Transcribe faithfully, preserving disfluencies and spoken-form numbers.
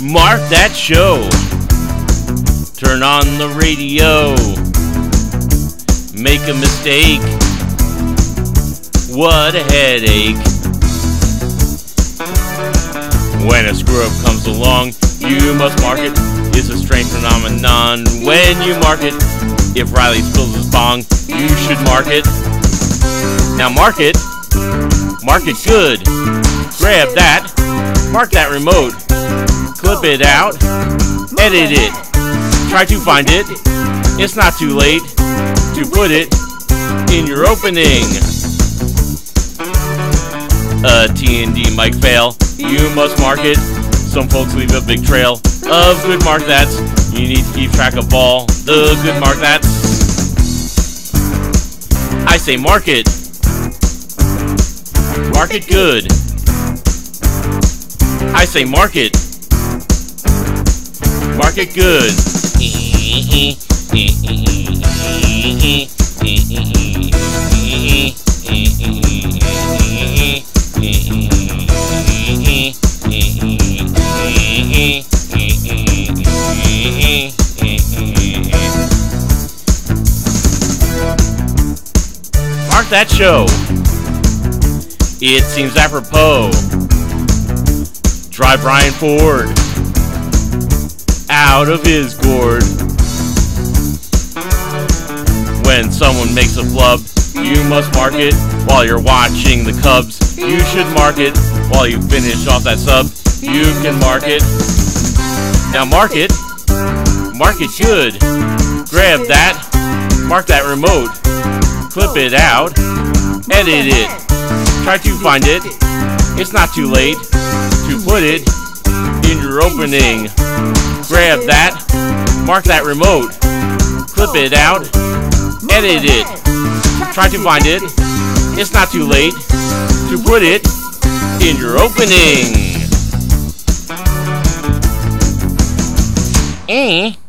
Mark that show. Turn on the radio. Make a mistake. What a headache. When a screw-up comes along, you must mark it. It's a strange phenomenon when you mark it. If Riley spills his bong, you should mark it. Now mark it. Mark it good. Grab that. Mark that remote. Clip it out. Edit it. Try to find it. It's not too late to put it in your opening. A T N D mic fail. You must mark it. Some folks leave a big trail of good mark that's. You need to keep track of all the good mark that's. I say mark it. Mark it good. I say mark it. Mark it good. Mark that show. It seems apropos. Drive Brian Ford out of his gourd. When someone makes a flub, you must mark it while you're watching the Cubs. You should mark it while you finish off that sub. You can mark it. Now mark it. Mark it good. Grab that. Mark that remote. Clip it out. Edit it. Try to find it. It's not too late to put it in your opening. Grab that. Mark that remote. Clip it out. Edit it. Try to find it. It's not too late to put it in your opening. Eh.